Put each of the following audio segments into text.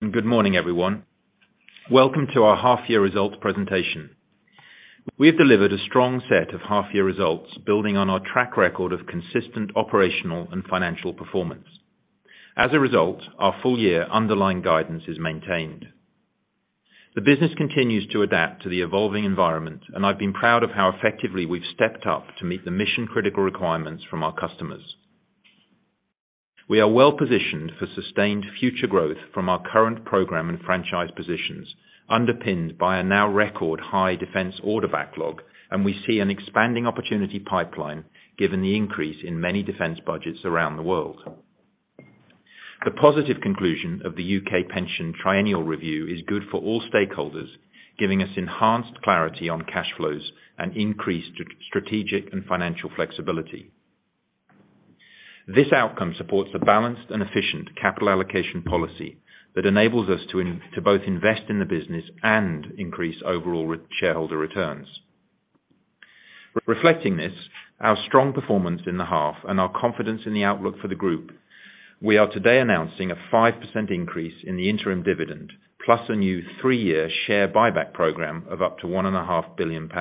and good morning, everyone. Welcome to our half-year results presentation. We have delivered a strong set of half-year results, building on our track record of consistent operational and financial performance. As a result, our full-year underlying guidance is maintained. The business continues to adapt to the evolving environment, and I've been proud of how effectively we've stepped up to meet the mission-critical requirements from our customers. We are well positioned for sustained future growth from our current program and franchise positions, underpinned by a now record high defence order backlog, and we see an expanding opportunity pipeline given the increase in many defence budgets around the world. The positive conclusion of the UK pension triennial review is good for all stakeholders, giving us enhanced clarity on cash flows and increased strategic and financial flexibility. This outcome supports a balanced and efficient capital allocation policy that enables us to both invest in the business and increase overall shareholder returns. Reflecting this, our strong performance in the half and our confidence in the outlook for the group, we are today announcing a 5% increase in the interim dividend, plus a new 3-year share buyback program of up to £1.5 billion.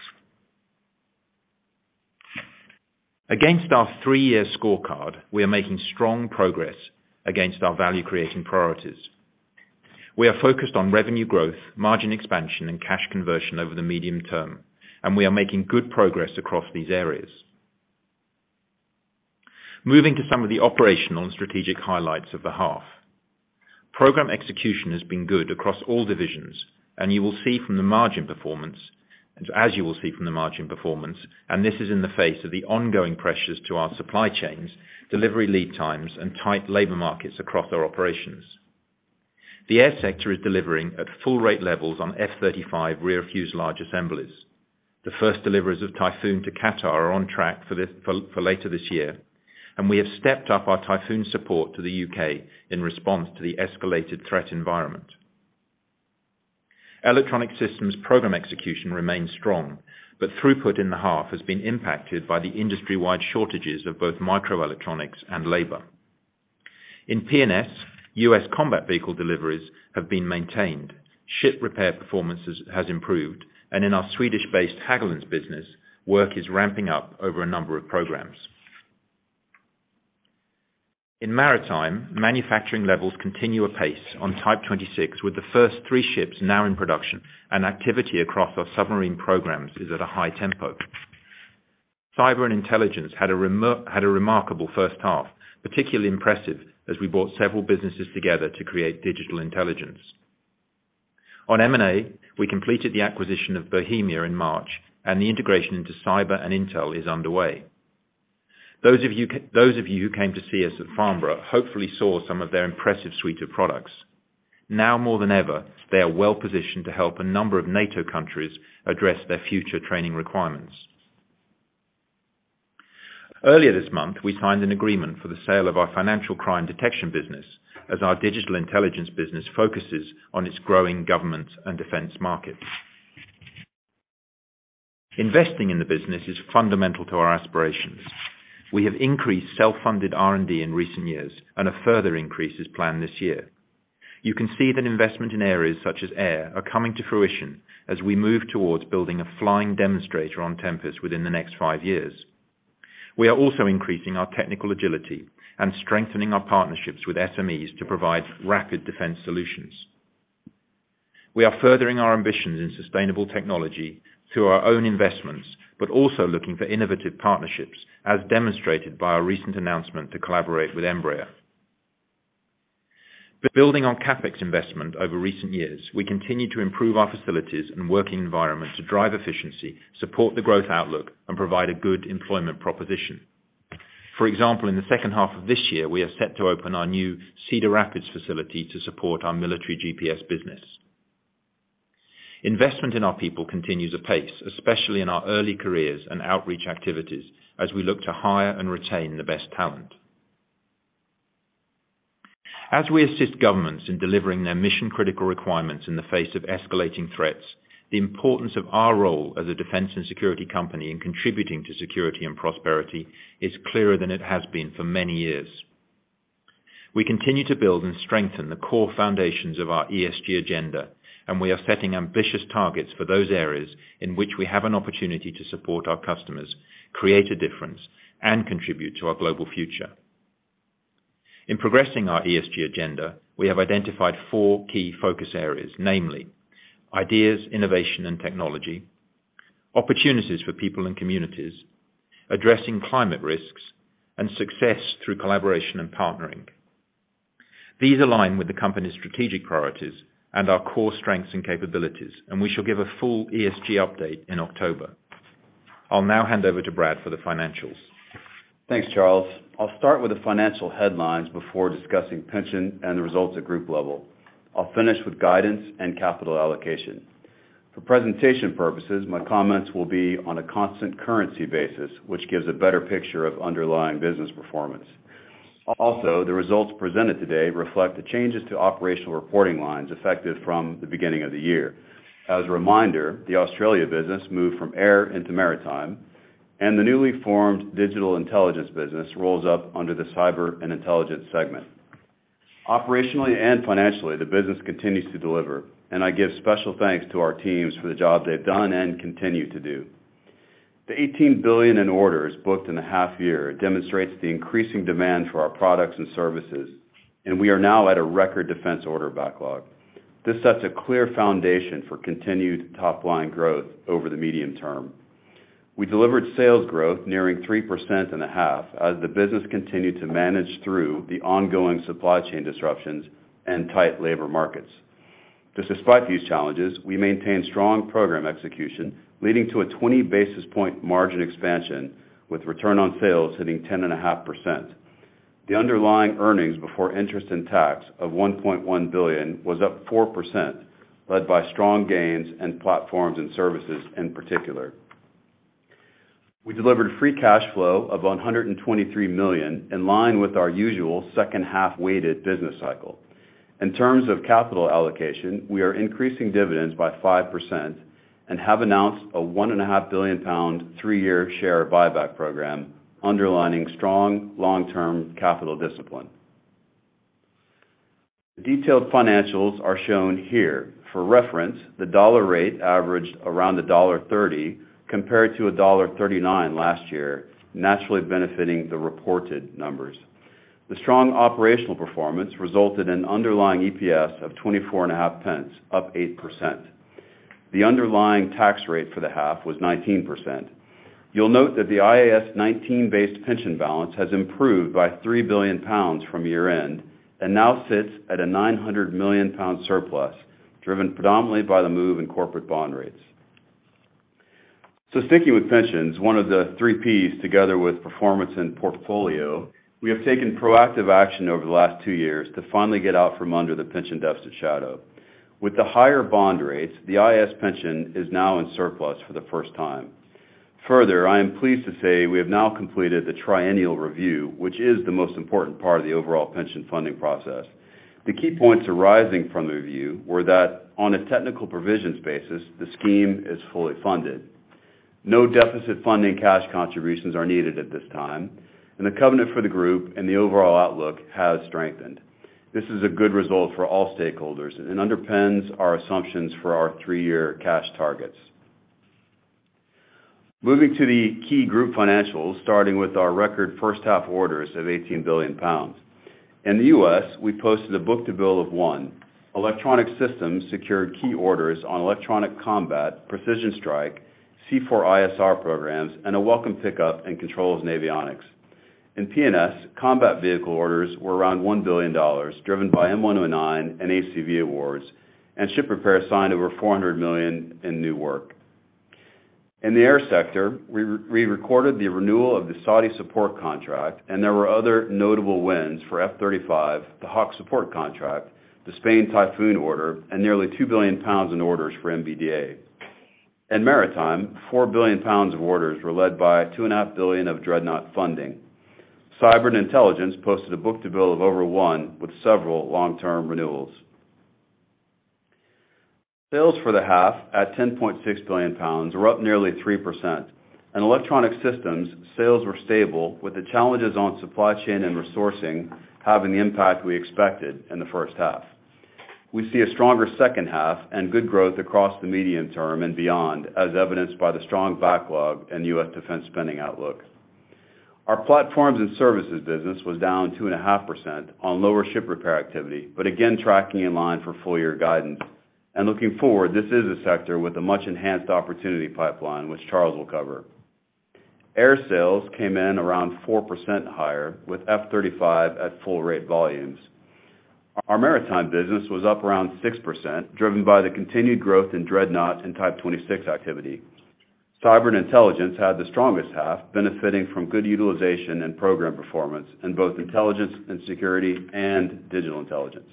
Against our 3-year scorecard, we are making strong progress against our value-creating priorities. We are focused on revenue growth, margin expansion, and cash conversion over the medium term, and we are making good progress across these areas. Moving to some of the operational and strategic highlights of the half. Program execution has been good across all divisions, and as you will see from the margin performance, and this is in the face of the ongoing pressures to our supply chains, delivery lead times, and tight labour markets across our operations. The air sector is delivering at full rate levels on F-35 rear fuselage assemblies. The first deliveries of Typhoon to Qatar are on track for later this year, and we have stepped up our Typhoon support to the UK in response to the escalated threat environment. Electronic Systems program execution remains strong, but throughput in the half has been impacted by the industry-wide shortages of both microelectronics and labour. In P&S, US combat vehicle deliveries have been maintained, ship repair performance has improved, and in our Swedish-based Hägglunds business, work is ramping up over a number of programs. In Maritime, manufacturing levels continue apace on Type 26, with the first 3 ships now in production, and activity across our submarine programs is at a high tempo. Cyber and Intelligence had a remarkable first half, particularly impressive as we brought several businesses together to create Digital Intelligence. On M&A, we completed the acquisition of Bohemia in March, and the integration into Cyber and Intel is underway. Those of you who came to see us at Farnborough hopefully saw some of their impressive suite of products. Now more than ever, they are well positioned to help a number of NATO countries address their future training requirements. Earlier this month, we signed an agreement for the sale of our financial crime detection business, as our Digital Intelligence business focuses on its growing government and defence markets. Investing in the business is fundamental to our aspirations. We have increased self-funded R&D in recent years, and a further increase is planned this year. You can see that investment in areas such as air are coming to fruition as we move towards building a flying demonstrator on Tempest within the next 5 years. We are also increasing our technical agility and strengthening our partnerships with SMEs to provide rapid defence solutions. We are furthering our ambitions in sustainable technology through our own investments, but also looking for innovative partnerships, as demonstrated by our recent announcement to collaborate with Embraer. Building on CapEx investment over recent years, we continue to improve our facilities and working environment to drive efficiency, support the growth outlook, and provide a good employment proposition. For example, in the second half of this year, we are set to open our new Cedar Rapids facility to support our military GPS business. Investment in our people continues apace, especially in our early careers and outreach activities, as we look to hire and retain the best talent. As we assist governments in delivering their mission-critical requirements in the face of escalating threats, the importance of our role as a defence and security company in contributing to security and prosperity is clearer than it has been for many years. We continue to build and strengthen the core foundations of our ESG agenda, and we are setting ambitious targets for those areas in which we have an opportunity to support our customers, create a difference, and contribute to our global future. In progressing our ESG agenda, we have identified 4 key focus areas, namely ideas, innovation and technology, opportunities for people and communities, addressing climate risks, and success through collaboration and partnering. These align with the company's strategic priorities and our core strengths and capabilities, and we shall give a full ESG update in October. I'll now hand over to Brad for the financials. Thanks, Charles. I'll start with the financial headlines before discussing pension and the results at group level. I'll finish with guidance and capital allocation. For presentation purposes, my comments will be on a constant currency basis, which gives a better picture of underlying business performance. Also, the results presented today reflect the changes to operational reporting lines effective from the beginning of the year. As a reminder, the Australia business moved from air into maritime, and the newly formed digital intelligence business rolls up under the cyber and intelligence segment. Operationally and financially, the business continues to deliver, and I give special thanks to our teams for the job they've done and continue to do. The 18 billion in orders booked in the half year demonstrates the increasing demand for our products and services, and we are now at a record defense order backlog. This sets a clear foundation for continued top-line growth over the medium term. We delivered sales growth nearing 3% in the half as the business continued to manage through the ongoing supply chain disruptions and tight labor markets. Despite these challenges, we maintained strong program execution, leading to a 20 basis point margin expansion with return on sales hitting 10.5%. The underlying earnings before interest and tax of 1.1 billion was up 4%, led by strong gains in platforms and services in particular. We delivered free cash flow of 123 million, in line with our usual second half weighted business cycle. In terms of capital allocation, we are increasing dividends by 5% and have announced a £1.5 billion 3-year share buyback program, underlining strong long-term capital discipline. The detailed financials are shown here. For reference, the dollar rate averaged around $1.30 compared to $1.39 last year, naturally benefiting the reported numbers. The strong operational performance resulted in underlying EPS of 24.5 pence, up 8%. The underlying tax rate for the half was 19%. You'll note that the IAS 19-based pension balance has improved by £3 billion from year-end and now sits at a £900 million surplus, driven predominantly by the move in corporate bond rates. So sticking with pensions, one of the 3 Ps together with performance and portfolio, we have taken proactive action over the last 2 years to finally get out from under the pension deficit shadow. With the higher bond rates, the IAS pension is now in surplus for the first time. Further, I am pleased to say we have now completed the triennial review, which is the most important part of the overall pension funding process. The key points arising from the review were that on a technical provisions basis, the scheme is fully funded. No deficit funding cash contributions are needed at this time, and the covenant for the group and the overall outlook has strengthened. This is a good result for all stakeholders and underpins our assumptions for our 3-year cash targets. Moving to the key group financials, starting with our record first half orders of £18 billion. In the US, we posted a book-to-bill of 1. Electronic Systems secured key orders on electronic combat, precision strike, C4ISR programs, and a welcome pickup in controls and avionics. In P&S, combat vehicle orders were around $1 billion, driven by M109 and ACV awards, and ship repair signed over $400 million in new work. In the air sector, we recorded the renewal of the Saudi support contract, and there were other notable wins for F-35, the Hawk support contract, the Spain Typhoon order, and nearly £2 billion in orders for MBDA. In maritime, £4 billion of orders were led by $2.5 billion of Dreadnought funding. Cyber and intelligence posted a book-to-bill of over 1 with several long-term renewals. Sales for the half at £10.6 billion were up nearly 3%. In Electronic Systems, sales were stable, with the challenges on supply chain and resourcing having the impact we expected in the first half. We see a stronger second half and good growth across the medium term and beyond, as evidenced by the strong backlog and U.S. defense spending outlook. Our Platforms and Services business was down 2.5% on lower ship repair activity, but again tracking in line for full-year guidance. And looking forward, this is a sector with a much enhanced opportunity pipeline, which Charles will cover. Air sales came in around 4% higher, with F-35 at full rate volumes. Our maritime business was up around 6%, driven by the continued growth in Dreadnought and Type 26 activity. Cyber and intelligence had the strongest half, benefiting from good utilization and program performance in both intelligence and security and digital intelligence.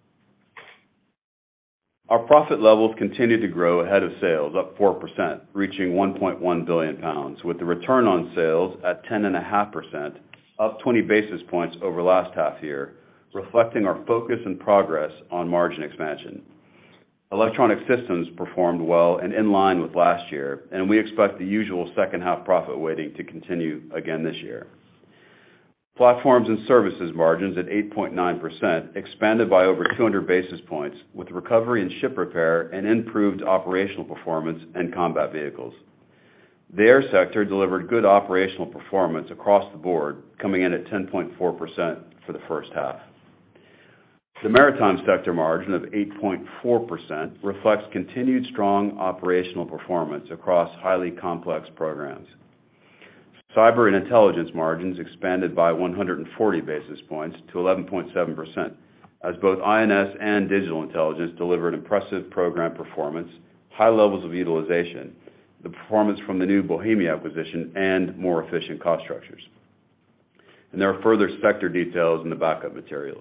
Our profit levels continued to grow ahead of sales, up 4%, reaching £1.1 billion, with the return on sales at 10.5%, up 20 basis points over last half year, reflecting our focus and progress on margin expansion. Electronic Systems performed well and in line with last year, and we expect the usual second half profit weighting to continue again this year. Platforms and Services margins at 8.9% expanded by over 200 basis points, with recovery in ship repair and improved operational performance and combat vehicles. The air sector delivered good operational performance across the board, coming in at 10.4% for the first half. The maritime sector margin of 8.4% reflects continued strong operational performance across highly complex programs. Cyber and intelligence margins expanded by 140 basis points to 11.7%, as both INS and digital intelligence delivered impressive program performance, high levels of utilization, the performance from the new Bohemia acquisition, and more efficient cost structures. And there are further sector details in the backup materials.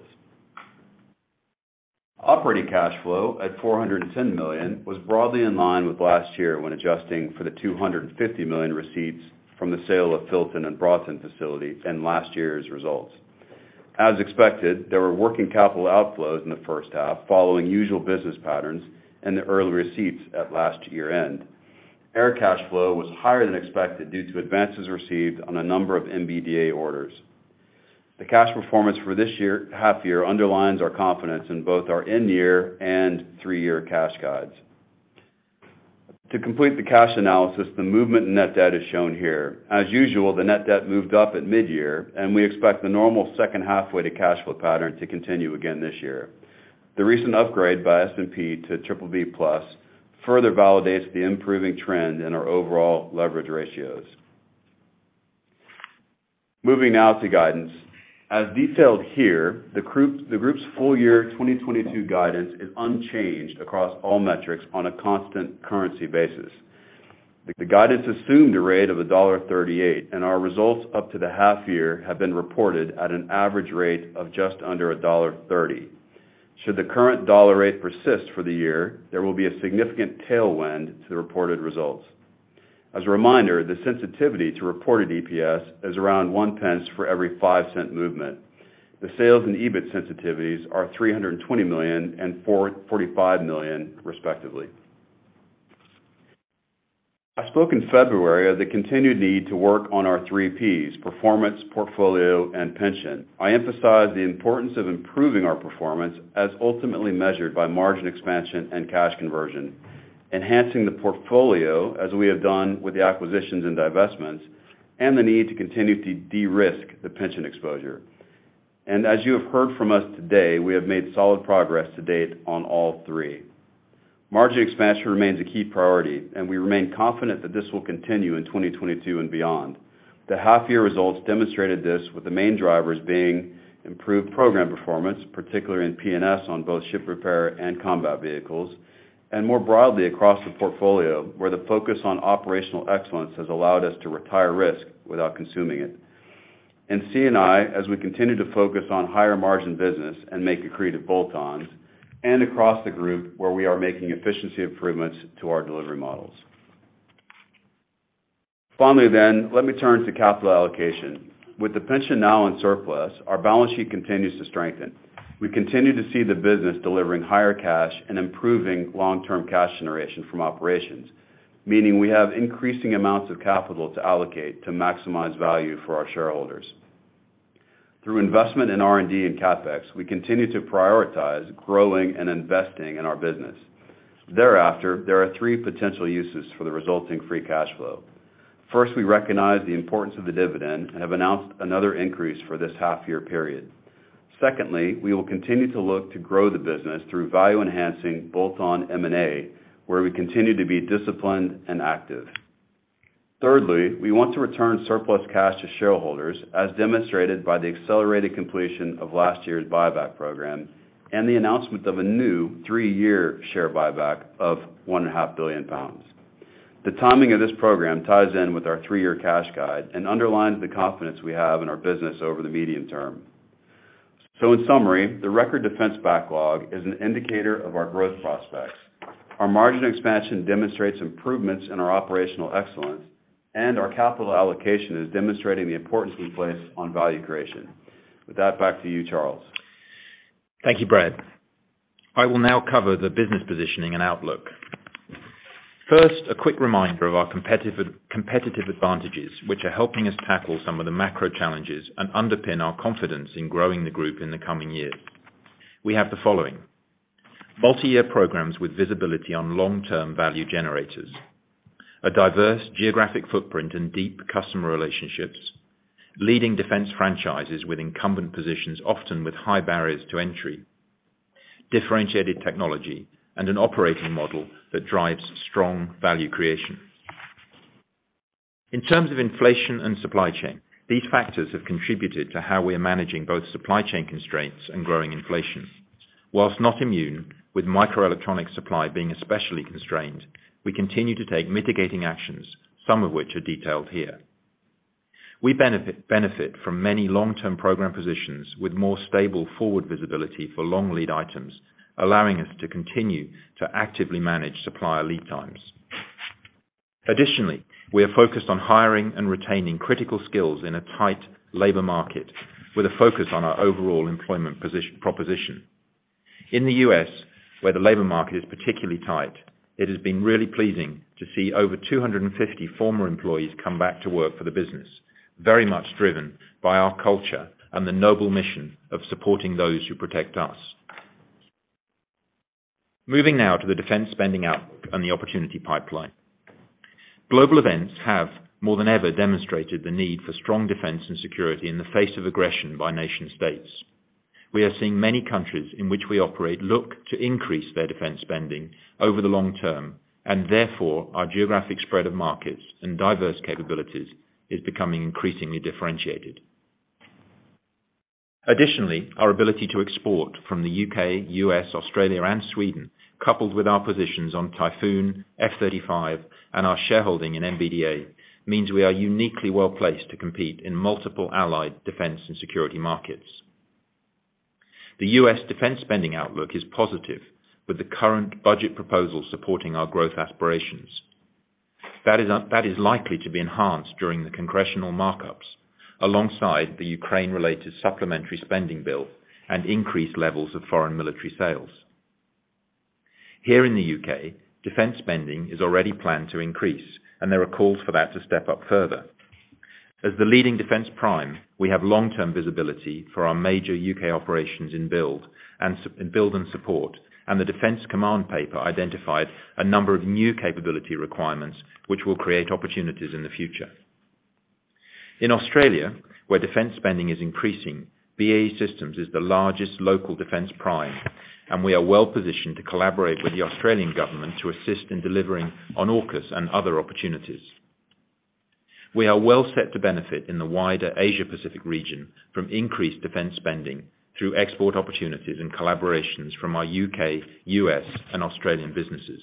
Operating cash flow at $410 million was broadly in line with last year when adjusting for the $250 million receipts from the sale of Filton and Broughton facility and last year's results. As expected, there were working capital outflows in the first half following usual business patterns and the early receipts at last year end. Air cash flow was higher than expected due to advances received on a number of MBDA orders. The cash performance for this year, half year, underlines our confidence in both our in-year and 3-year cash guides. To complete the cash analysis, the movement in net debt is shown here. As usual, the net debt moved up at mid-year, and we expect the normal second half-weighted cash flow pattern to continue again this year. The recent upgrade by S&P to BBB+ further validates the improving trend in our overall leverage ratios. Moving now to guidance. As detailed here, the group's full year 2022 guidance is unchanged across all metrics on a constant currency basis. The guidance assumed a rate of $1.38, and our results up to the half year have been reported at an average rate of just under $1.30. Should the current dollar rate persist for the year, there will be a significant tailwind to the reported results. As a reminder, the sensitivity to reported EPS is around 1 pence for every 5 cent movement. The sales and EBIT sensitivities are $320 million and $45 million, respectively. I spoke in February of the continued need to work on our 3 Ps, performance, portfolio, and pension. I emphasized the importance of improving our performance as ultimately measured by margin expansion and cash conversion, enhancing the portfolio as we have done with the acquisitions and divestments, and the need to continue to de-risk the pension exposure. And as you have heard from us today, we have made solid progress to date on all 3. Margin expansion remains a key priority, and we remain confident that this will continue in 2022 and beyond. The half-year results demonstrated this, with the main drivers being improved program performance, particularly in P&S on both ship repair and combat vehicles, and more broadly across the portfolio, where the focus on operational excellence has allowed us to retire risk without consuming it. In C&I, as we continue to focus on higher margin business and make accretive bolt-ons, and across the group where we are making efficiency improvements to our delivery models. Finally then, let me turn to capital allocation. With the pension now in surplus, our balance sheet continues to strengthen. We continue to see the business delivering higher cash and improving long-term cash generation from operations, meaning we have increasing amounts of capital to allocate to maximize value for our shareholders. Through investment in R&D and CapEx, we continue to prioritize growing and investing in our business. Thereafter, there are three potential uses for the resulting free cash flow. First, we recognize the importance of the dividend and have announced another increase for this half-year period. Secondly, we will continue to look to grow the business through value-enhancing bolt-on M&A, where we continue to be disciplined and active. Thirdly, we want to return surplus cash to shareholders, as demonstrated by the accelerated completion of last year's buyback program and the announcement of a new 3-year share buyback of £1.5 billion. The timing of this program ties in with our 3-year cash guide and underlines the confidence we have in our business over the medium term. So in summary, the record defense backlog is an indicator of our growth prospects. Our margin expansion demonstrates improvements in our operational excellence, and our capital allocation is demonstrating the importance we place on value creation. With that, back to you, Charles. Thank you, Brad. I will now cover the business positioning and outlook. First, a quick reminder of our competitive advantages, which are helping us tackle some of the macro challenges and underpin our confidence in growing the group in the coming years. We have the following: multi-year programs with visibility on long-term value generators, a diverse geographic footprint and deep customer relationships, leading defense franchises with incumbent positions, often with high barriers to entry, differentiated technology, and an operating model that drives strong value creation. In terms of inflation and supply chain, these factors have contributed to how we are managing both supply chain constraints and growing inflation. Whilst not immune, with microelectronic supply being especially constrained, we continue to take mitigating actions, some of which are detailed here. We benefit from many long-term program positions with more stable forward visibility for long lead items, allowing us to continue to actively manage supplier lead times. Additionally, we are focused on hiring and retaining critical skills in a tight labour market, with a focus on our overall employment proposition. In the US, where the labour market is particularly tight, it has been really pleasing to see over 250 former employees come back to work for the business, very much driven by our culture and the noble mission of supporting those who protect us. Moving now to the defence spending outlook and the opportunity pipeline. Global events have, more than ever, demonstrated the need for strong defence and security in the face of aggression by nation states. We are seeing many countries in which we operate look to increase their defence spending over the long term, and therefore our geographic spread of markets and diverse capabilities is becoming increasingly differentiated. Additionally, our ability to export from the UK, US, Australia and Sweden, coupled with our positions on Typhoon, F-35 and our shareholding in MBDA, means we are uniquely well placed to compete in multiple allied defence and security markets. The US defence spending outlook is positive, with the current budget proposal supporting our growth aspirations. That is likely to be enhanced during the congressional markups, alongside the Ukraine-related supplementary spending bill and increased levels of foreign military sales. Here in the UK, defence spending is already planned to increase, and there are calls for that to step up further. As the leading defence prime, we have long-term visibility for our major UK operations in build and support, and the Defence Command Paper identified a number of new capability requirements which will create opportunities in the future. In Australia, where defence spending is increasing, BAE Systems is the largest local defence prime, and we are well positioned to collaborate with the Australian government to assist in delivering on AUKUS and other opportunities. We are well set to benefit in the wider Asia-Pacific region from increased defence spending through export opportunities and collaborations from our UK, US and Australian businesses.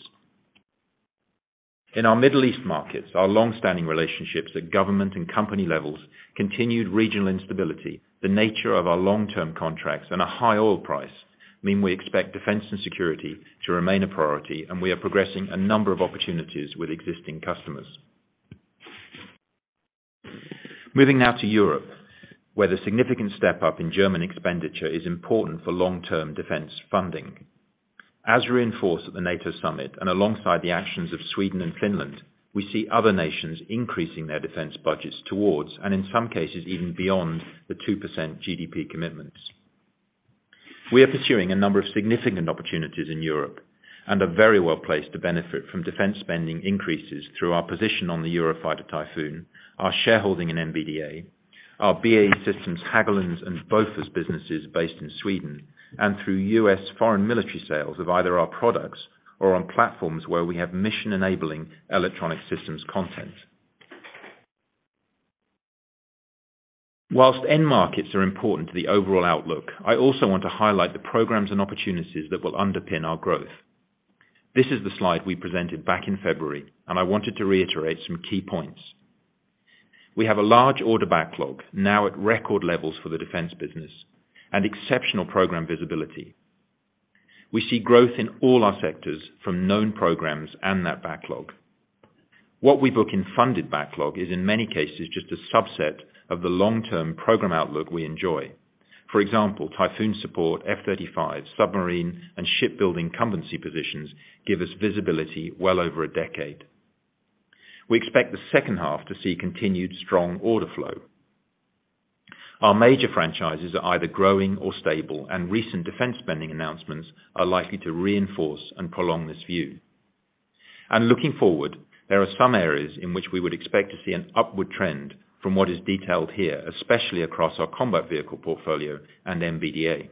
In our Middle East markets, our long-standing relationships at government and company levels, continued regional instability, the nature of our long-term contracts and a high oil price mean we expect defence and security to remain a priority, and we are progressing a number of opportunities with existing customers. Moving now to Europe, where the significant step up in German expenditure is important for long-term defence funding. As reinforced at the NATO summit and alongside the actions of Sweden and Finland, we see other nations increasing their defense budgets towards, and in some cases even beyond, the 2% GDP commitments. We are pursuing a number of significant opportunities in Europe and are very well placed to benefit from defense spending increases through our position on the Eurofighter Typhoon, our shareholding in MBDA, our BAE Systems Hägglunds and Bofors businesses based in Sweden, and through US foreign military sales of either our products or on platforms where we have mission-enabling electronic systems content. Whilst end markets are important to the overall outlook, I also want to highlight the programs and opportunities that will underpin our growth. This is the slide we presented back in February, and I wanted to reiterate some key points. We have a large order backlog, now at record levels for the defense business, and exceptional program visibility. We see growth in all our sectors from known programs and that backlog. What we book in funded backlog is in many cases just a subset of the long-term program outlook we enjoy. For example, Typhoon support, F-35, submarine and shipbuilding incumbency positions give us visibility well over a decade. We expect the second half to see continued strong order flow. Our major franchises are either growing or stable, and recent defense spending announcements are likely to reinforce and prolong this view. And looking forward, there are some areas in which we would expect to see an upward trend from what is detailed here, especially across our combat vehicle portfolio and MBDA.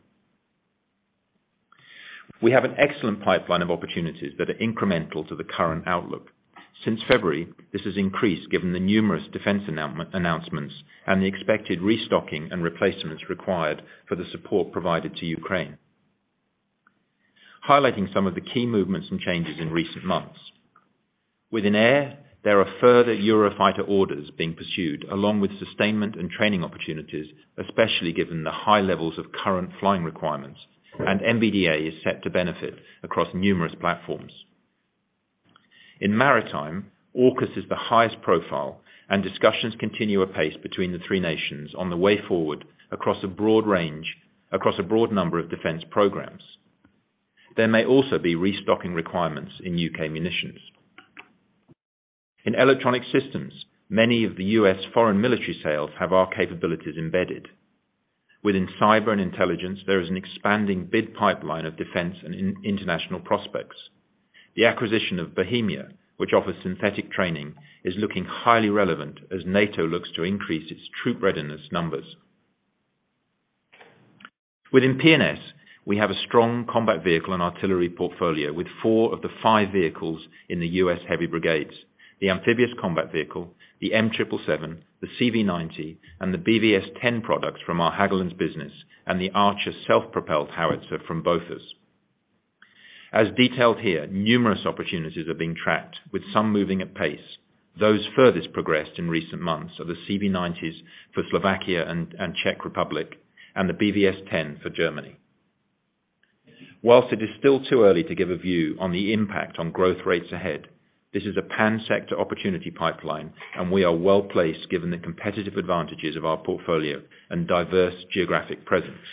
We have an excellent pipeline of opportunities that are incremental to the current outlook. Since February, this has increased given the numerous defense announcements and the expected restocking and replacements required for the support provided to Ukraine. Highlighting some of the key movements and changes in recent months. Within air, there are further Eurofighter orders being pursued, along with sustainment and training opportunities, especially given the high levels of current flying requirements, and MBDA is set to benefit across numerous platforms. In maritime, AUKUS is the highest profile, and discussions continue apace between the three nations on the way forward across a broad number of defence programmes. There may also be restocking requirements in UK munitions. In electronic systems, many of the US foreign military sales have our capabilities embedded. Within cyber and intelligence, there is an expanding bid pipeline of defence and international prospects. The acquisition of Bohemia, which offers synthetic training, is looking highly relevant as NATO looks to increase its troop readiness numbers. Within P&S, we have a strong combat vehicle and artillery portfolio with 4 of the 5 vehicles in the US heavy brigades: the amphibious combat vehicle, the M777, the CV90, and the BVS-10 products from our Hägglunds business, and the Archer self-propelled howitzer from Bofors. As detailed here, numerous opportunities are being tracked, with some moving at pace. Those furthest progressed in recent months are the CV90s for Slovakia and Czech Republic, and the BVS-10 for Germany. Whilst it is still too early to give a view on the impact on growth rates ahead, this is a pan-sector opportunity pipeline, and we are well placed given the competitive advantages of our portfolio and diverse geographic presence.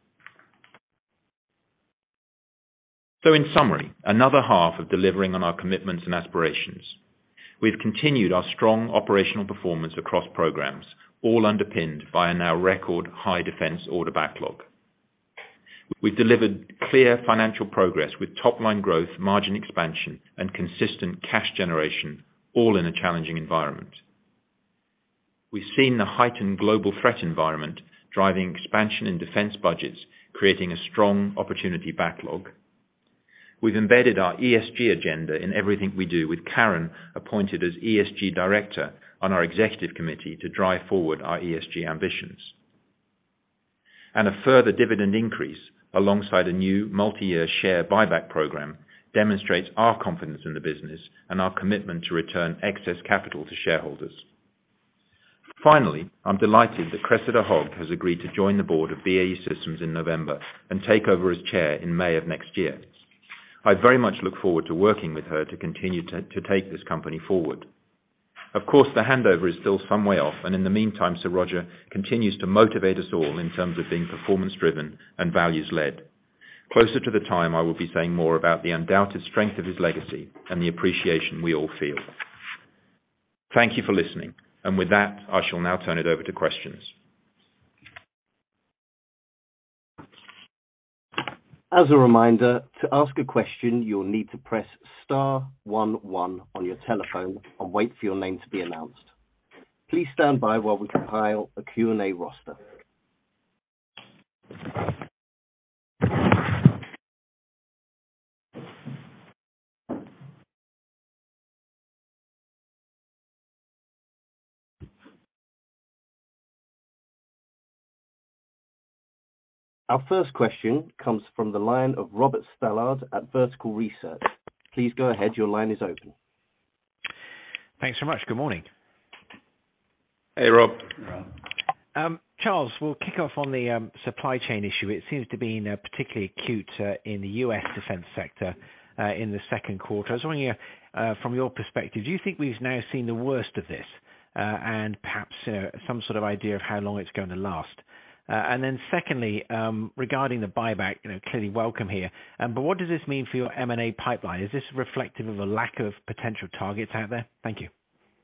So in summary, another half of delivering on our commitments and aspirations. We've continued our strong operational performance across programs, all underpinned by a now record high defence order backlog. We've delivered clear financial progress with top-line growth, margin expansion, and consistent cash generation, all in a challenging environment. We've seen the heightened global threat environment driving expansion in defence budgets, creating a strong opportunity backlog. We've embedded our ESG agenda in everything we do, with Karen appointed as ESG Director on our Executive Committee to drive forward our ESG ambitions. And a further dividend increase, alongside a new multi-year share buyback program, demonstrates our confidence in the business and our commitment to return excess capital to shareholders. Finally, I'm delighted that Cressida Hogg has agreed to join the board of BAE Systems in November and take over as chair in May of next year. I very much look forward to working with her to continue to take this company forward. Of course, the handover is still some way off, and in the meantime, Sir Roger continues to motivate us all in terms of being performance-driven and values-led. Closer to the time, I will be saying more about the undoubted strength of his legacy and the appreciation we all feel. Thank you for listening. And with that, I shall now turn it over to questions. As a reminder, to ask a question, you'll need to press *11 on your telephone and wait for your name to be announced. Please stand by while we compile a Q&A roster. Our first question comes from the line of Robert Stallard at Vertical Research. Please go ahead. Your line is open. Thanks so much. Good morning. Hey, Rob. Charles, we'll kick off on the supply chain issue. It seems to be particularly acute in the U.S. defense sector in the second quarter. I was wondering, from your perspective, do you think we've now seen the worst of this and perhaps some sort of idea of how long it's going to last? And then secondly, regarding the buyback, clearly welcome here. But what does this mean for your M&A pipeline? Is this reflective of a lack of potential targets out there? Thank you.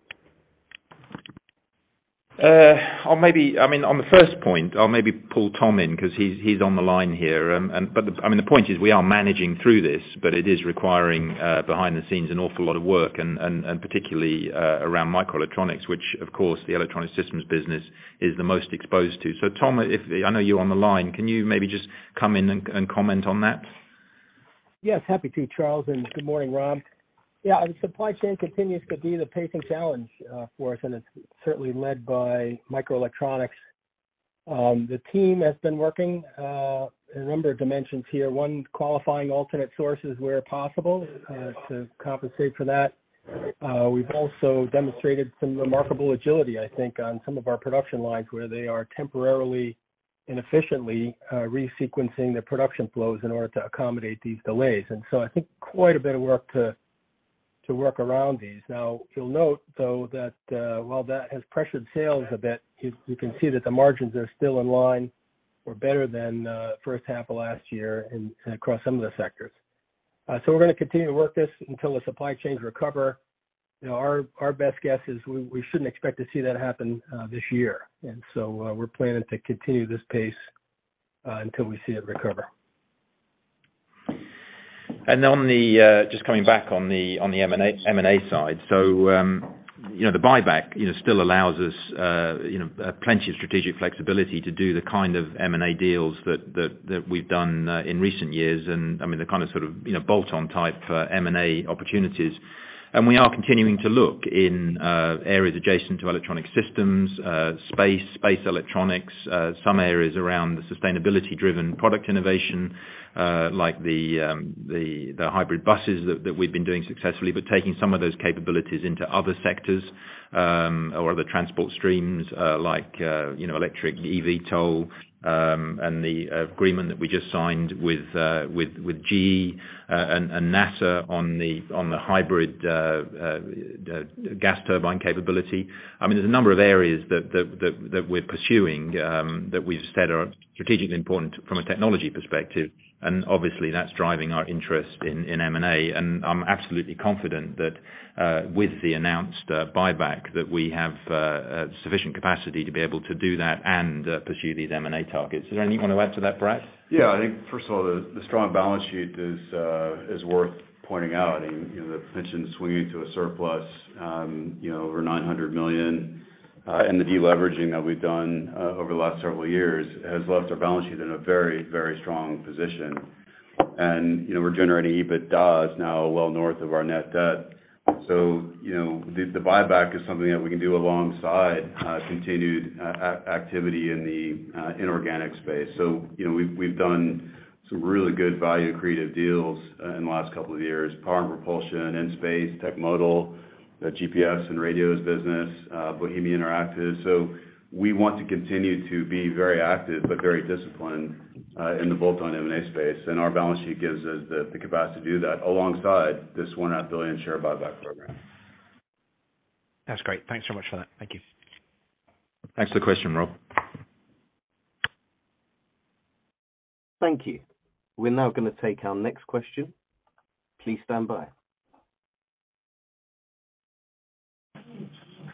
On the first point, I'll maybe pull Tom in because he's on the line here. But the point is we are managing through this, but it is requiring behind the scenes an awful lot of work, and particularly around microelectronics, which of course the electronic systems business is the most exposed to. So Tom, if I know you're on the line, can you maybe just come in and comment on that? Yes, happy to, Charles, and good morning, Rob. Yeah, the supply chain continues to be the pacing challenge for us, and it's certainly led by microelectronics. The team has been working a number of dimensions here. One, qualifying alternate sources where possible to compensate for that. We've also demonstrated some remarkable agility, I think, on some of our production lines where they are temporarily and efficiently resequencing the production flows in order to accommodate these delays. And so I think quite a bit of work to work around these. Now, you'll note, though, that while that has pressured sales a bit, you can see that the margins are still in line or better than first half of last year across some of the sectors. So we're going to continue to work this until the supply chains recover. Our best guess is we shouldn't expect to see that happen this year. And so we're planning to continue this pace until we see it recover. And on the just coming back on the M&A side, so the buyback still allows us plenty of strategic flexibility to do the kind of M&A deals that we've done in recent years, and the kind of sort of bolt-on type M&A opportunities. And we are continuing to look in areas adjacent to electronic systems, space electronics, some areas around the sustainability-driven product innovation, like the hybrid buses that we've been doing successfully, but taking some of those capabilities into other sectors or other transport streams, like electric eVTOL. And the agreement that we just signed with GE and NASA on the hybrid gas turbine capability. There's a number of areas that we're pursuing that we've said are strategically important from a technology perspective, and obviously that's driving our interest in M&A. And I'm absolutely confident that with the announced buyback that we have sufficient capacity to be able to do that and pursue these M&A targets. Is there anything you want to add to that, Brad? Yeah, I think first of all, the strong balance sheet is worth pointing out. The pension swinging to a surplus, over $900 million, and the deleveraging that we've done over the last several years has left our balance sheet in a very, very strong position. And we're generating EBITDA now well north of our net debt. So the buyback is something that we can do alongside continued activity in the inorganic space. So we've done some really good value creative deals in the last couple of years: Power and Propulsion, In-Space, Techmodal, the GPS and radios business, Bohemia Interactive. So we want to continue to be very active but very disciplined in the bolt-on M&A space, and our balance sheet gives us the capacity to do that alongside this $1.5 billion share buyback program. That's great. Thanks so much for that. Thank you. Thanks for the question, Rob. Thank you. We're now going to take our next question. Please stand by.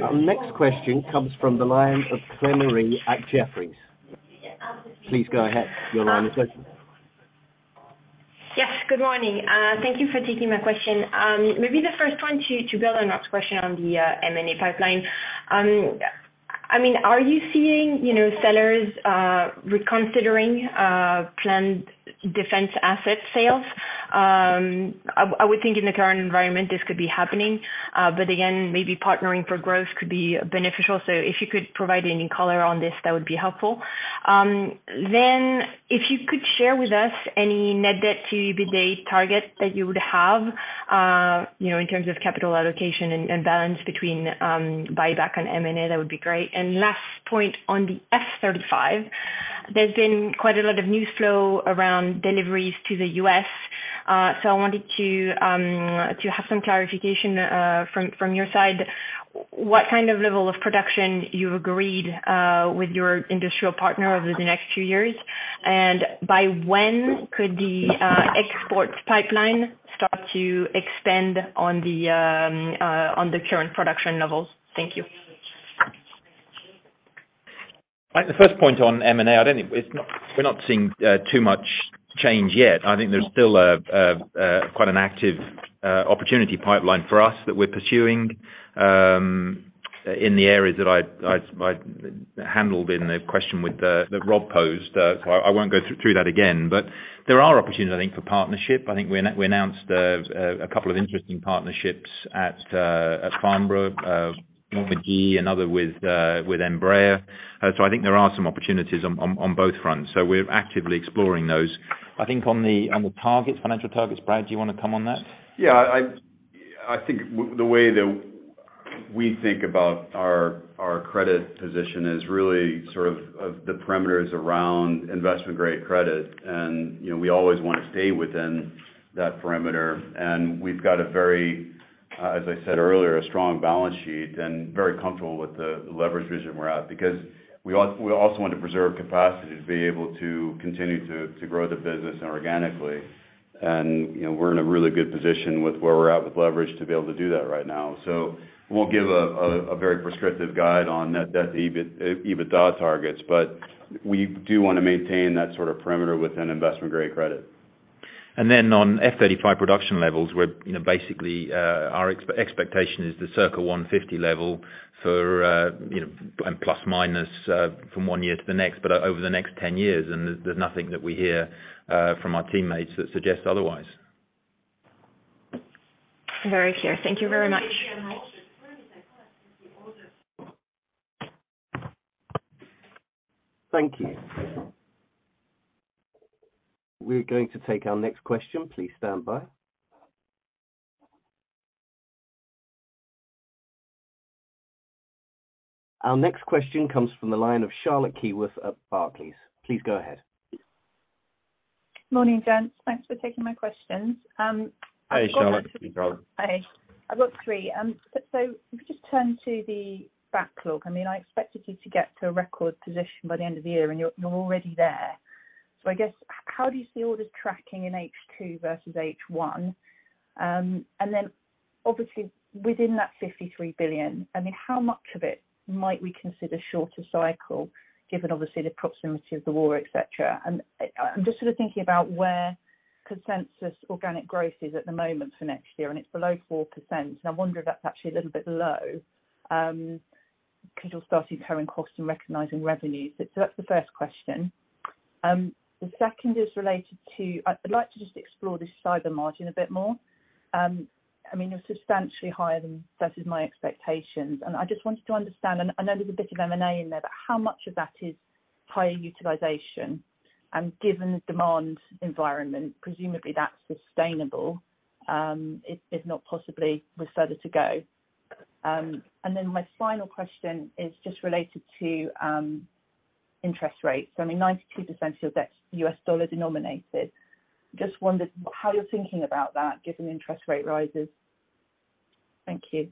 Our next question comes from the line of Claire Marie at Jefferies. Please go ahead. Your line is open. Yes, good morning. Thank you for taking my question. Maybe the first one to build on Mark's question on the M&A pipeline. I mean, are you seeing, sellers reconsidering planned defense asset sales? I would think in the current environment this could be happening, but again, maybe partnering for growth could be beneficial. So if you could provide any color on this, that would be helpful. Then if you could share with us any net debt to EBITDA target that you would have, in terms of capital allocation and balance between buyback and M&A, that would be great. And last point on the F-35, there's been quite a lot of news flow around deliveries to the U.S. So I wanted to have some clarification from your side. What kind of level of production you've agreed with your industrial partner over the next few years, and by when could the exports pipeline start to expand on the current production levels? Thank you. The first point on M&A, I don't think we're not seeing too much change yet. I think there's still quite an active opportunity pipeline for us that we're pursuing in the areas that I handled in the question that Rob posed. So I won't go through that again. But there are opportunities, I think, for partnership. I think we announced a couple of interesting partnerships at Farnborough. One with GE, another with Embraer. So I think there are some opportunities on both fronts. So we're actively exploring those. I think on the targets, financial targets, Brad, do you want to come on that? Yeah, I think the way that we think about our credit position is really sort of the parameters around investment grade credit, and we always want to stay within that perimeter. And we've got a very as I said earlier, a strong balance sheet and very comfortable with the leverage vision we're at, because we also want to preserve capacity to be able to continue to grow the business organically. And, we're in a really good position with where we're at with leverage to be able to do that right now. So we won't give a very prescriptive guide on net debt to EBITDA targets, but we do want to maintain that sort of perimeter within investment grade credit. And then on F-35 production levels, we're, basically, our expectation is the circa 150 level for, and plus minus, from one year to the next, but over the next 10 years. And there's nothing that we hear, from our teammates that suggests otherwise. Very clear. Thank you very much. Thank you. We're going to take our next question. Please stand by. Our next question comes from the line of Charlotte Keyworth at Barclays. Please go ahead. Morning, gents. Thanks for taking my questions. Hey, Charlotte. Hey. I've got three. So if we just turn to the backlog, I expected you to get to a record position by the end of the year, and you're already there. So I guess, how do you see orders tracking in H2 versus H1? And then obviously within that 53 billion, how much of it might we consider shorter cycle, given obviously the proximity of the war, etc.? And I'm just sort of thinking about where consensus organic growth is at the moment for next year, and it's below 4%. And I wonder if that's actually a little bit low, because you'll start incurring costs and recognising revenues. So that's the first question. The second is related to, I'd like to just explore this cyber margin a bit more. You're substantially higher than versus my expectations. And I just wanted to understand, and I know there's a bit of M&A in there, but how much of that is higher utilisation? And given the demand environment, presumably that's sustainable, if not possibly with further to go. And then my final question is just related to interest rates. 92% of your debt's US dollar denominated. Just wondered how you're thinking about that, given interest rate rises. Thank you.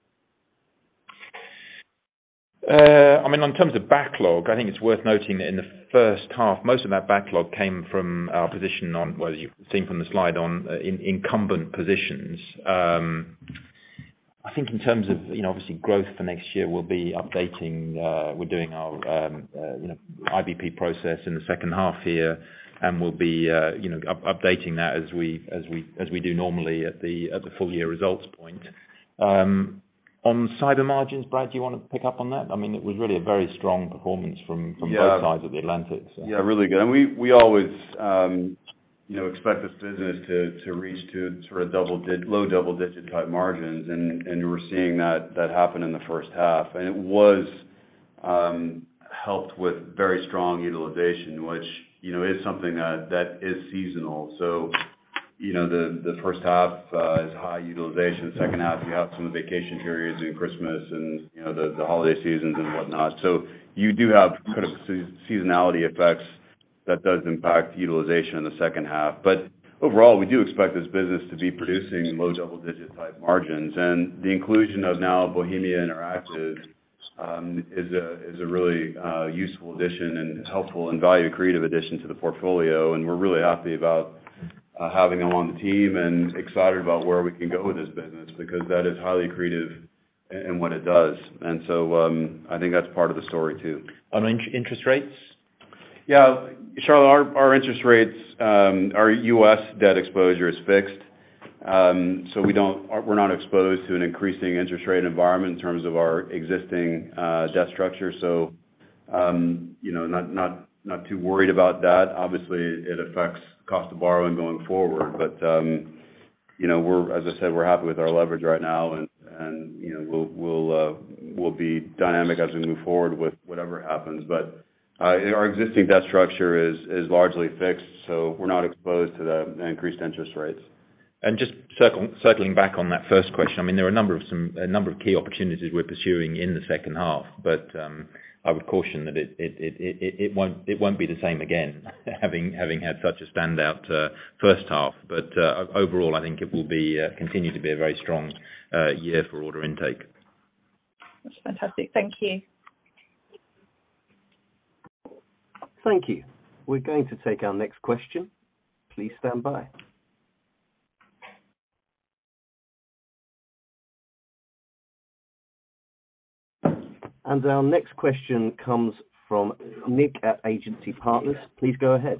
In terms of backlog, I think it's worth noting that in the first half, most of that backlog came from our position on, well, you've seen from the slide, on in incumbent positions. I think in terms of, obviously growth for next year, we'll be updating, we're doing our, IBP process in the second half here, and we'll be, updating that as we do normally at the full year results point. On cyber margins, Brad, do you want to pick up on that? I mean, it was really a very strong performance from both sides of the Atlantic. So. Yeah, really good. And we always, expect this business to reach to sort of low double-digit type margins, and we're seeing that happen in the first half. And it was helped with very strong utilization, which, is something that is seasonal. So, the first half is high utilization. Second half, you have some vacation periods and Christmas and, the holiday seasons and whatnot. So you do have kind of seasonality effects that does impact utilization in the second half. But overall, we do expect this business to be producing low double-digit type margins. And the inclusion of now Bohemia Interactive is a really useful addition and helpful and value creative addition to the portfolio. And we're really happy about having them on the team and excited about where we can go with this business, because that is highly creative in what it does. And so I think that's part of the story too. On interest rates? Yeah, Charlotte, our interest rates, our U.S. debt exposure is fixed. So we're not exposed to an increasing interest rate environment in terms of our existing debt structure. So, not too worried about that. Obviously, it affects cost of borrowing going forward, but as I said, we're happy with our leverage right now, and we'll be dynamic as we move forward with whatever happens. But our existing debt structure is largely fixed, so we're not exposed to the increased interest rates. And just circling back on that first question, I mean, there are a number of key opportunities we're pursuing in the second half, but I would caution that it won't be the same again, having had such a standout first half. But overall, I think it will be continue to be a very strong year for order intake. That's fantastic. Thank you. Thank you. We're going to take our next question. Please stand by. And our next question comes from Nick at Agency Partners. Please go ahead.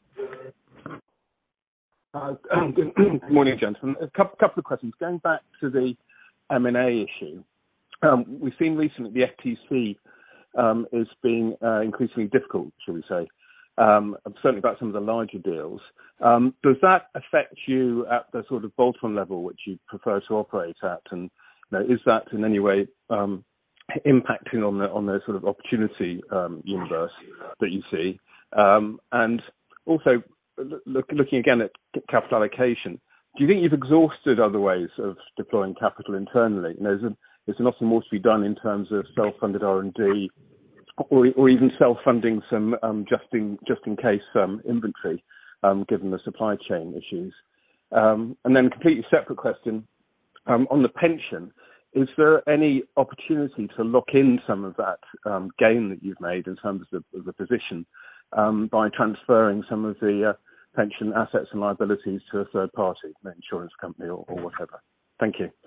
Good morning, gentlemen. A couple of questions. Going back to the M&A issue, we've seen recently the FTC is being increasingly difficult, shall we say, certainly about some of the larger deals. Does that affect you at the sort of bolt-on level which you prefer to operate at? And is that in any way impacting on the sort of opportunity universe that you see? And also, looking again at capital allocation, do you think you've exhausted other ways of deploying capital internally? Is there nothing more to be done in terms of self-funded R&D, or even self-funding some just in case inventory, given the supply chain issues? And then a completely separate question on the pension. Is there any opportunity to lock in some of that gain that you've made in terms of the position by transferring some of the pension assets and liabilities to a third party, an insurance company or whatever? Thank you.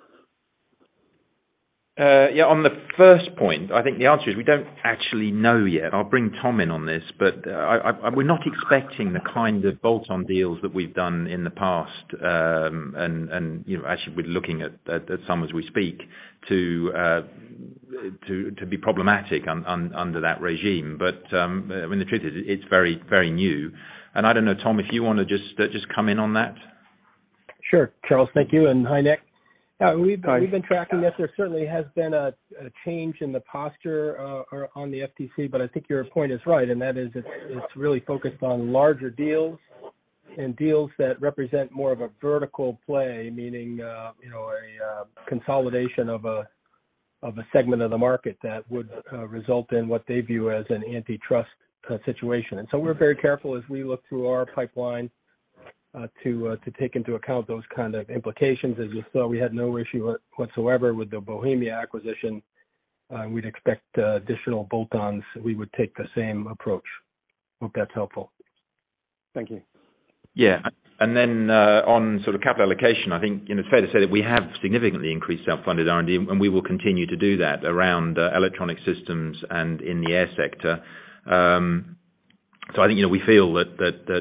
On the first point, I think the answer is we don't actually know yet. I'll bring Tom in on this, but we're not expecting the kind of bolt-on deals that we've done in the past, and actually we're looking at some as we speak to be problematic under that regime. But I mean, the truth is it's very, very new, and I don't know, Tom, if you want to just come in on that. Sure, Charles. Thank you, and hi, Nick. Yeah, we've been tracking this. There certainly has been a change in the posture on the FTC, but I think your point is right, and that is it's really focused on larger deals and deals that represent more of a vertical play, meaning a consolidation of a segment of the market that would result in what they view as an antitrust situation. And so we're very careful as we look through our pipeline to take into account those kind of implications. As you saw, we had no issue whatsoever with the Bohemia acquisition. We'd expect additional bolt-ons. We would take the same approach. Hope that's helpful. Thank you. Yeah, then on sort of capital allocation, I think it's fair to say that we have significantly increased self-funded R&D, and we will continue to do that around electronic systems and in the air sector. So I think we feel that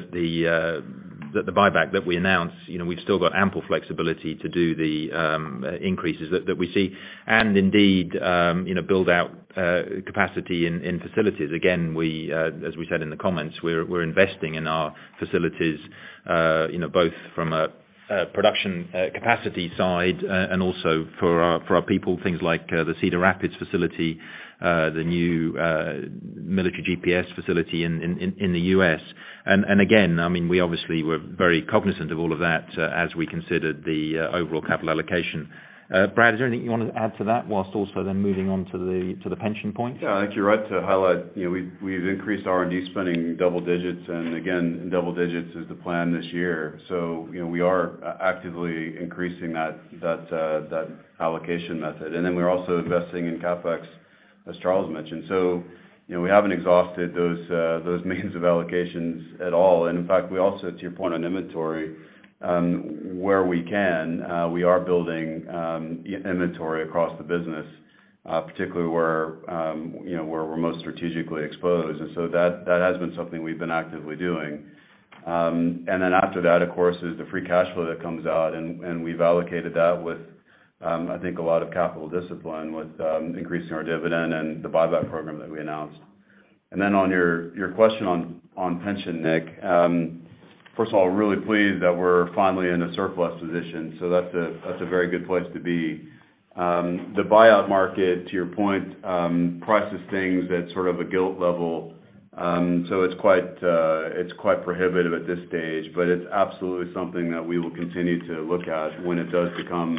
the buyback that we announced, we've still got ample flexibility to do the increases that we see, and indeed build out capacity in facilities. Again, as we said in the comments, we're investing in our facilities, both from a production capacity side and also for our people, things like the Cedar Rapids facility, the new military GPS facility in the US. And again, I mean, we obviously were very cognizant of all of that as we considered the overall capital allocation. Brad, is there anything you want to add to that, whilst also then moving on to the pension point? Yeah, I think you're right to highlight. We've increased R&D spending double digits, and again, in double digits is the plan this year. So we are actively increasing that allocation method, and then we're also investing in CapEx, as Charles mentioned. So we haven't exhausted those means of allocations at all, and in fact, we also, to your point on inventory, where we can, we are building inventory across the business, particularly where we're most strategically exposed, and so that has been something we've been actively doing. And then after that, of course, is the free cash flow that comes out, and we've allocated that with, I think, a lot of capital discipline with increasing our dividend and the buyback program that we announced. And then on your question on pension, Nick. First of all, really pleased that we're finally in a surplus position, so that's a very good place to be. The buyout market, to your point, prices things at sort of a gilt level, so it's quite prohibitive at this stage, but it's absolutely something that we will continue to look at when it does become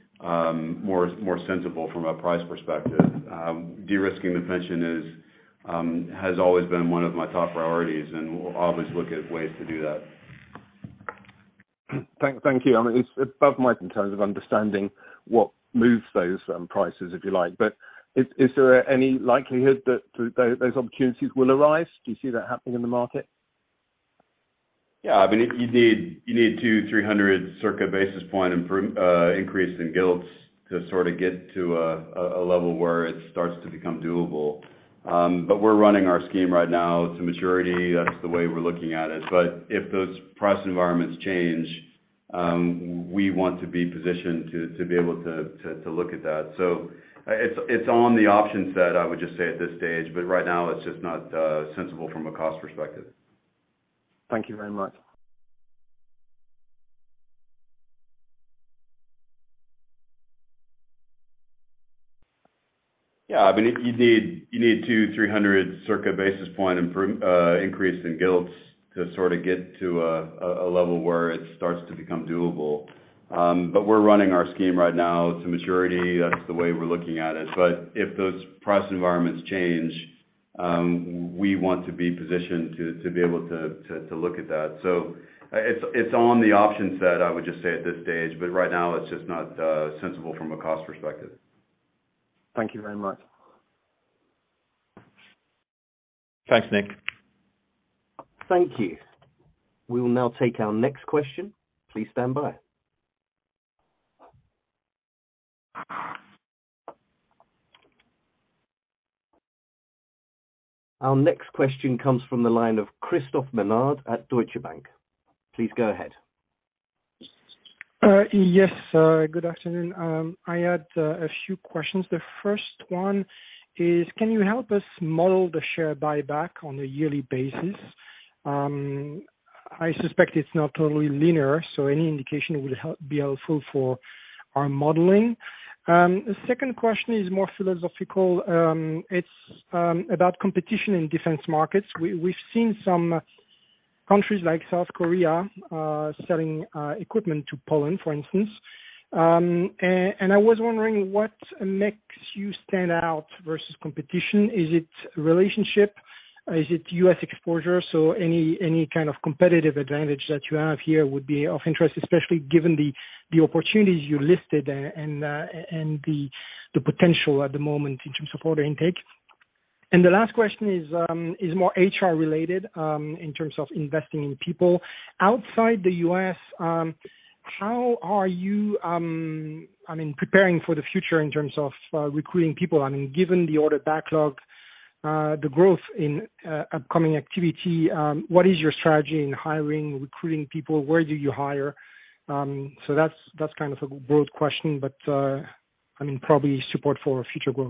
more sensible from a price perspective. De-risking the pension has always been one of my top priorities, and we'll always look at ways to do that. Thank you. I mean, it's above my in terms of understanding what moves those prices, if you like. But is there any likelihood that those opportunities will arise? Do you see that happening in the market? Yeah, I mean, you need 200-300 circa basis point increase in gilts to sort of get to a level where it starts to become doable. But we're running our scheme right now to maturity. That's the way we're looking at it. But if those price environments change, we want to be positioned to be able to look at that. So it's on the option set, I would just say at this stage. But right now, it's just not sensible from a cost perspective. Thank you very much. Yeah, I mean, you need 200-300 circa basis point increase in gilts to sort of get to a level where it starts to become doable. But we're running our scheme right now to maturity. That's the way we're looking at it. But if those price environments change, we want to be positioned to be able to look at that. So it's on the option set, I would just say at this stage. But right now, it's just not sensible from a cost perspective. Thank you very much. Thanks, Nick. Thank you. We will now take our next question. Please stand by. Our next question comes from the line of Christophe Menard at Deutsche Bank. Please go ahead. Yes, good afternoon. I had a few questions. The first one is, can you help us model the share buyback on a yearly basis? I suspect it's not totally linear, so any indication would be helpful for our modeling. The second question is more philosophical. It's about competition in defense markets. We've seen some countries like South Korea selling equipment to Poland, for instance. And I was wondering what makes you stand out versus competition. Is it relationship? Is it U.S. exposure? So any kind of competitive advantage that you have here would be of interest, especially given the opportunities you listed and the potential at the moment in terms of order intake. And the last question is more HR related in terms of investing in people outside the U.S. How are you, preparing for the future in terms of recruiting people? I mean, given the order backlog, the growth in upcoming activity, what is your strategy in hiring, recruiting people? Where do you hire? So that's kind of a broad question, but probably support for future growth.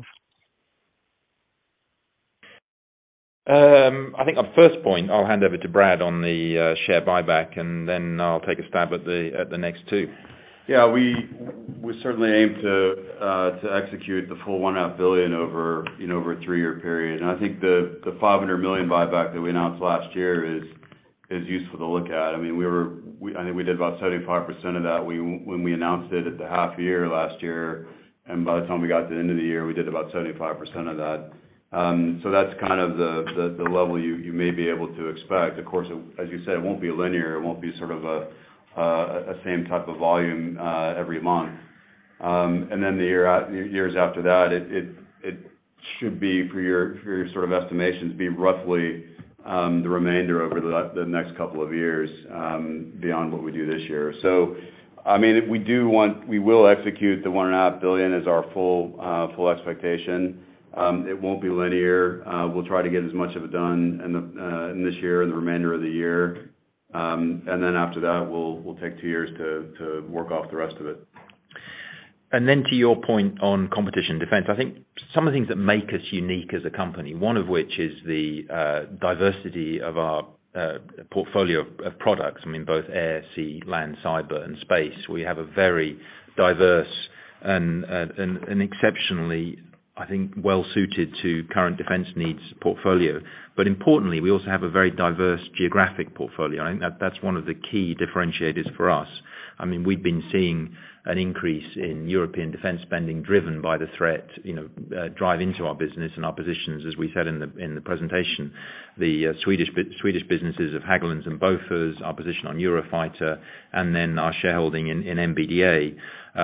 I think on first point, I'll hand over to Brad on the share buyback, and then I'll take a stab at the next two. Yeah, we certainly aim to execute the full $1.5 billion over a 3-year period. And I think the $500 million buyback that we announced last year is useful to look at. I mean, I think we did about 75% of that when we announced it at the half year last year, and by the time we got to the end of the year, we did about 75% of that. So that's kind of the level you may be able to expect. Of course, as you said, it won't be linear. It won't be sort of a same type of volume every month. And then the years after that, it should be for your sort of estimations be roughly the remainder over the next couple of years beyond what we do this year. So, I mean, we will execute the $1.5 billion as our full expectation. It won't be linear. We'll try to get as much of it done in this year and the remainder of the year. And then after that, we'll take 2 years to work off the rest of it. And then to your point on competition defense, I think some of the things that make us unique as a company, one of which is the diversity of our portfolio of products. I mean, both air, sea, land, cyber, and space. We have a very diverse and exceptionally, I think, well-suited to current defense needs portfolio. But importantly, we also have a very diverse geographic portfolio. I think that's one of the key differentiators for us. I mean, we've been seeing an increase in European defense spending driven by the threat, drive into our business and our positions, as we said in the presentation. The Swedish businesses of Hägglunds and Bofors, our position on Eurofighter, and then our shareholding in MBDA.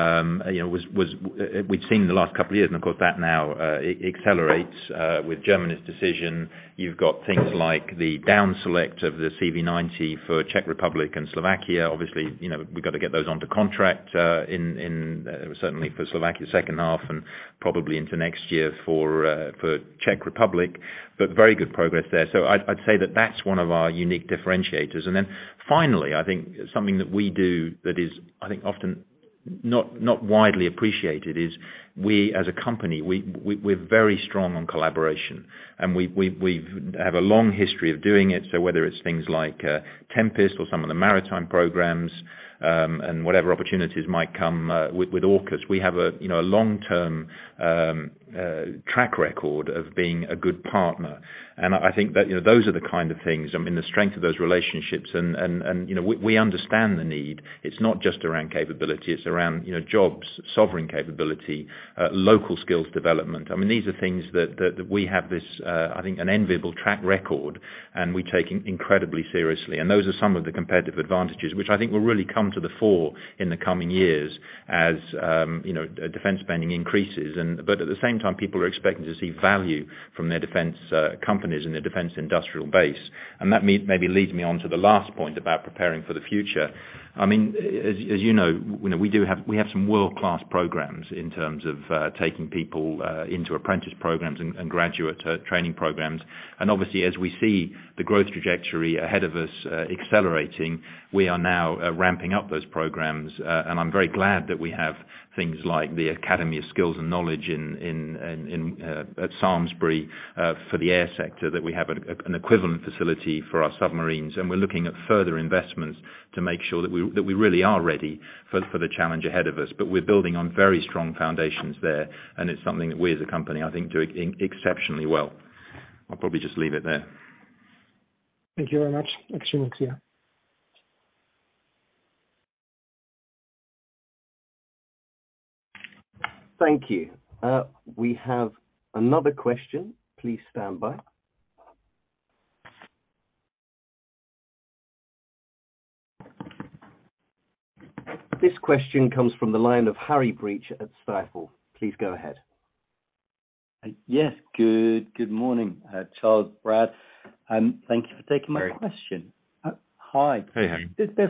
We've seen in the last couple of years, and of course that now accelerates with Germany's decision. You've got things like the down select of the CV90 for Czech Republic and Slovakia. Obviously, we've got to get those onto contract certainly for Slovakia second half and probably into next year for Czech Republic. But very good progress there. So I'd say that that's one of our unique differentiators. And then finally, I think something that we do that is, I think, often not widely appreciated is we as a company, we're very strong on collaboration, and we have a long history of doing it. So whether it's things like Tempest or some of the maritime programs, and whatever opportunities might come with AUKUS, we have a long-term track record of being a good partner. And I think that those are the kind of things. I mean, the strength of those relationships, and we understand the need. It's not just around capability; it's around jobs, sovereign capability, local skills development. I mean, these are things that we have this, I think, an enviable track record, and we take incredibly seriously. And those are some of the competitive advantages, which I think will really come to the fore in the coming years as defence spending increases. But at the same time, people are expecting to see value from their defence companies and their defence industrial base. And that maybe leads me on to the last point about preparing for the future. I mean, as you know, we have some world-class programs in terms of taking people into apprentice programs and graduate training programs. And obviously, as we see the growth trajectory ahead of us accelerating, we are now ramping up those programs. And I'm very glad that we have things like the Academy of Skills and Knowledge at Samlesbury for the air sector, that we have an equivalent facility for our submarines, and we're looking at further investments to make sure that we really are ready for the challenge ahead of us. But we're building on very strong foundations there, and it's something that we as a company, I think, do exceptionally well. I'll probably just leave it there. Thank you very much. Extremely clear. Thank you. We have another question. Please stand by. This question comes from the line of Harry Breach at Stifel. Please go ahead. Yes. Good morning, Charles, Brad. Thank you for taking my question. Hi. Hey, Harry. There's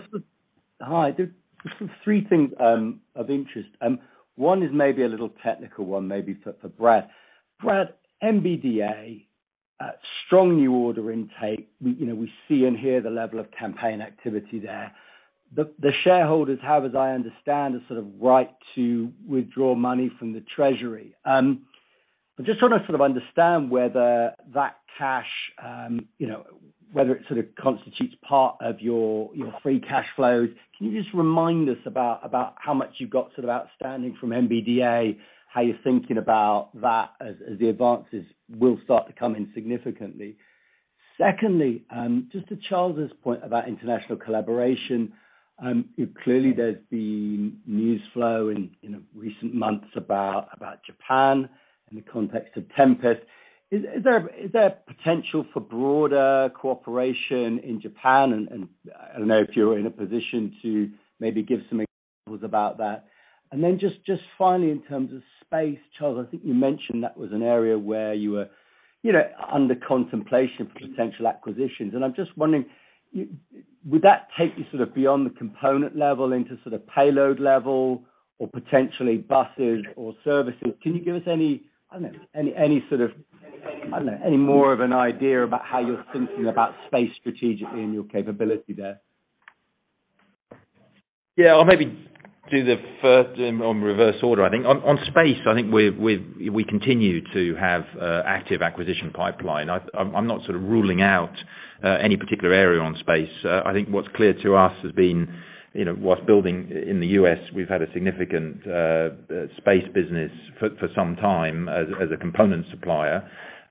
three things of interest. One is maybe a little technical one, maybe for Brad. Brad, MBDA, strong new order intake. We see and hear the level of campaign activity there. The shareholders have, as I understand, a sort of right to withdraw money from the treasury. I'm just trying to sort of understand whether that cash, whether it sort of constitutes part of your free cash flows. Can you just remind us about how much you've got sort of outstanding from MBDA, how you're thinking about that as the advances will start to come in significantly? Secondly, just to Charles's point about international collaboration, clearly there's been news flow in recent months about Japan in the context of Tempest. Is there potential for broader cooperation in Japan? And I don't know if you're in a position to maybe give some examples about that. And then just finally, in terms of space, Charles, I think you mentioned that was an area where you were, under contemplation for potential acquisitions. And I'm just wondering, would that take you sort of beyond the component level into sort of payload level, or potentially buses or services? Can you give us any more of an idea about how you're thinking about space strategically and your capability there? Yeah, I'll maybe do the first on reverse order. I think on space, I think we continue to have active acquisition pipeline. I'm not sort of ruling out any particular area on space. I think what's clear to us has been, whilst building in the US, we've had a significant space business for some time as a component supplier.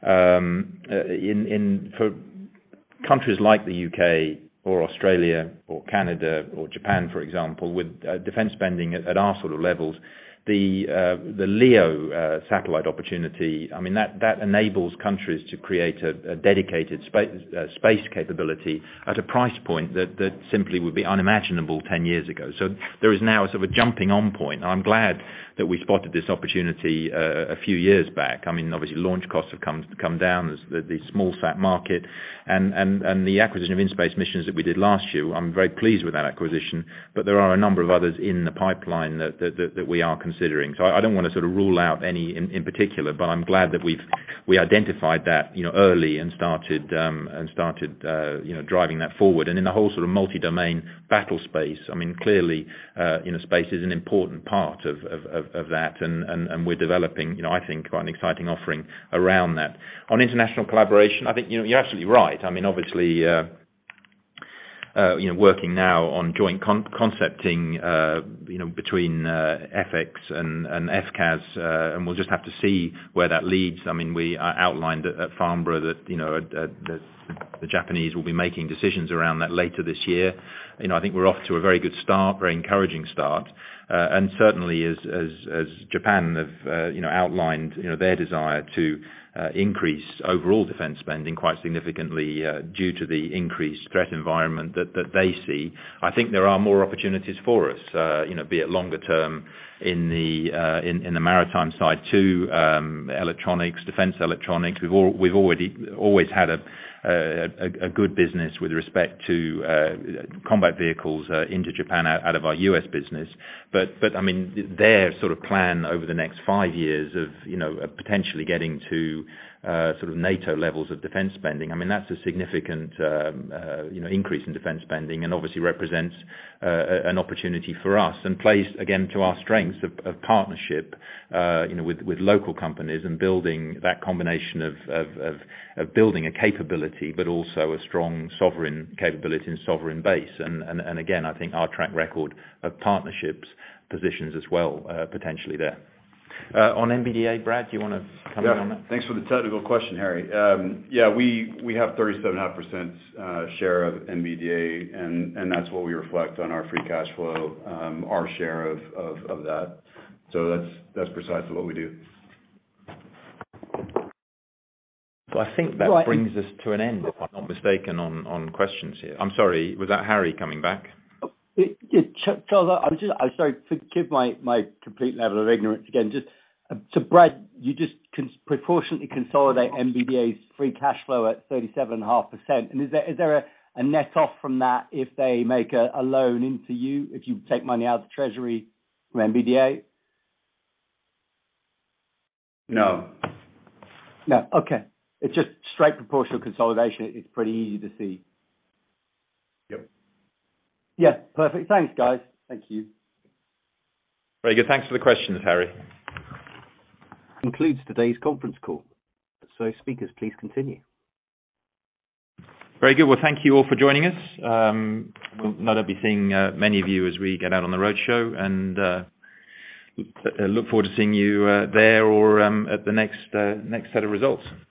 For countries like the UK or Australia or Canada or Japan, for example, with defence spending at our sort of levels, the LEO satellite opportunity, I mean, that enables countries to create a dedicated space capability at a price point that simply would be unimaginable 10 years ago. So there is now a sort of a jumping on point. And I'm glad that we spotted this opportunity a few years back. I mean, obviously launch costs have come down as the small sat market, and the acquisition of in-space missions that we did last year. I'm very pleased with that acquisition, but there are a number of others in the pipeline that we are considering. So I don't want to sort of rule out any in particular, but I'm glad that we identified that early and started driving that forward. And in the whole sort of multi-domain battle space, I mean, clearly space is an important part of that, and we're developing I think quite an exciting offering around that. On international collaboration, I think you're absolutely right. I mean, obviously working now on joint concepting, between FX and FCAS, and we'll just have to see where that leads. I mean, we outlined at Farnborough that the Japanese will be making decisions around that later this year. I think we're off to a very good start, very encouraging start, and certainly as Japan have outlined their desire to increase overall defence spending quite significantly due to the increased threat environment that they see. I think there are more opportunities for us, be it longer term in the maritime side too, electronics, defence electronics. We've always had a good business with respect to combat vehicles into Japan out of our US business, but I mean their sort of plan over the next 5 years of potentially getting to sort of NATO levels of defence spending. I mean that's a significant increase in defence spending, and obviously represents an opportunity for us, and plays again to our strengths of partnership with local companies, and building that combination of building a capability but also a strong sovereign capability and sovereign base, and again I think our track record of partnerships positions as well potentially there. On MBDA, Brad, do you want to comment on that? Thanks for the technical question, Harry. We have 37.5% share of MBDA, and that's what we reflect on our free cash flow, our share of that. So that's precisely what we do. So I think that brings us to an end, if I'm not mistaken, on questions here. I'm sorry, was that Harry coming back? Yeah, Charles, I'm sorry, forgive my complete level of ignorance again. Just So Brad, you just proportionately consolidate MBDA's free cash flow at 37.5%. And is there a net off from that if they make a loan into you, if you take money out of the treasury from MBDA? No. No. Okay. It's just straight proportional consolidation. It's pretty easy to see. Yep. Yeah. Perfect. Thanks, guys. Thank you. Very good. Thanks for the questions, Harry. Concludes today's conference call. So speakers, please continue. Very good. Well, thank you all for joining us. We'll no doubt be seeing many of you as we get out on the roadshow, and look forward to seeing you there or at the next set of results.